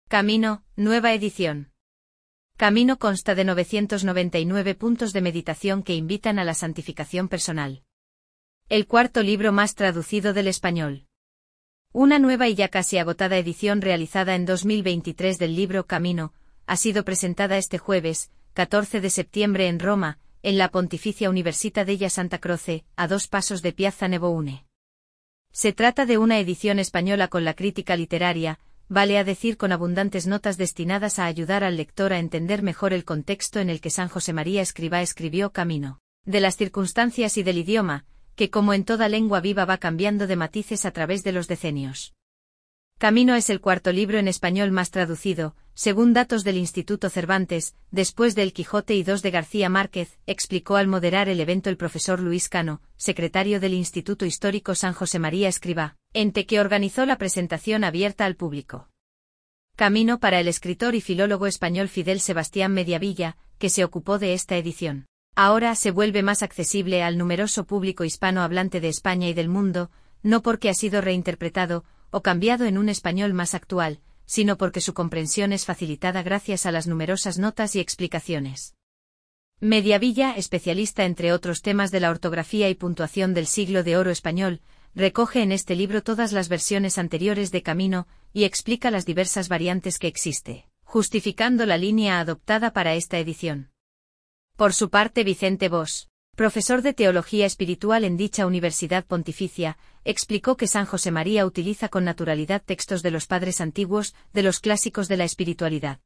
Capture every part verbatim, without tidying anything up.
Camino, nueva edición. Camino consta de novecientos noventa y nueve puntos de meditación que invitan a la santificación personal. El cuarto libro más traducido del español. Una nueva y ya casi agotada edición realizada en dos mil veintitrés del libro Camino, ha sido presentada este jueves, catorce de septiembre en Roma, en la Pontificia Università della Santa Croce, a dos pasos de Piazza Neboune. Se trata de una edición española con la crítica literaria, vale a decir con abundantes notas destinadas a ayudar al lector a entender mejor el contexto en el que San José María Escrivá escribió Camino, de las circunstancias y del idioma, que como en toda lengua viva va cambiando de matices a través de los decenios. Camino es el cuarto libro en español más traducido, según datos del Instituto Cervantes, después de El Quijote y dos de García Márquez, explicó al moderar el evento el profesor Luis Cano, secretario del Instituto Histórico San José María Escrivá, ente que organizó la presentación abierta al público. Camino para el escritor y filólogo español Fidel Sebastián Mediavilla, que se ocupó de esta edición. Ahora se vuelve más accesible al numeroso público hispanohablante de España y del mundo, no porque ha sido reinterpretado o cambiado en un español más actual, sino porque su comprensión es facilitada gracias a las numerosas notas y explicaciones. Mediavilla, especialista entre otros temas de la ortografía y puntuación del siglo de oro español, recoge en este libro todas las versiones anteriores de Camino y explica las diversas variantes que existe, justificando la línea adoptada para esta edición. Por su parte, Vicente Bosch, profesor de Teología Espiritual en dicha Universidad Pontificia, explicó que San José María utiliza con naturalidad textos de los padres antiguos, de los clásicos de la espiritualidad.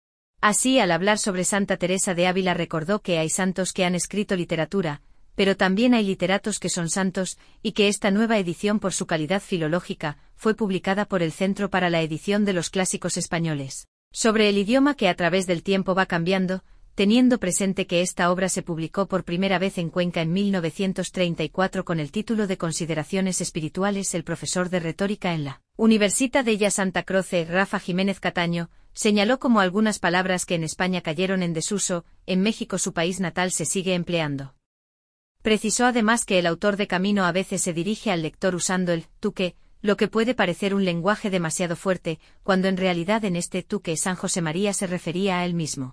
Así, al hablar sobre Santa Teresa de Ávila recordó que hay santos que han escrito literatura, pero también hay literatos que son santos, y que esta nueva edición por su calidad filológica, fue publicada por el Centro para la Edición de los Clásicos Españoles, sobre el idioma que a través del tiempo va cambiando, teniendo presente que esta obra se publicó por primera vez en Cuenca en mil novecientos treinta y cuatro con el título de Consideraciones Espirituales. El profesor de retórica en la Università della Santa Croce, Rafa Jiménez Cataño, señaló como algunas palabras que en España cayeron en desuso, en México, su país natal, se sigue empleando. Precisó además que el autor de Camino a veces se dirige al lector usando el tú que, lo que puede parecer un lenguaje demasiado fuerte, cuando en realidad en este tú que San José María se refería a él mismo.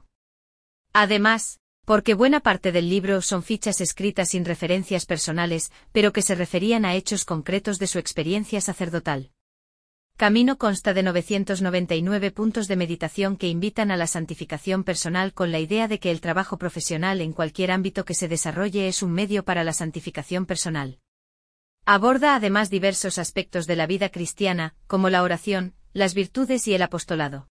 Además, porque buena parte del libro son fichas escritas sin referencias personales, pero que se referían a hechos concretos de su experiencia sacerdotal. Camino consta de novecientos noventa y nueve puntos de meditación que invitan a la santificación personal con la idea de que el trabajo profesional en cualquier ámbito que se desarrolle es un medio para la santificación personal. Aborda además diversos aspectos de la vida cristiana, como la oración, las virtudes y el apostolado.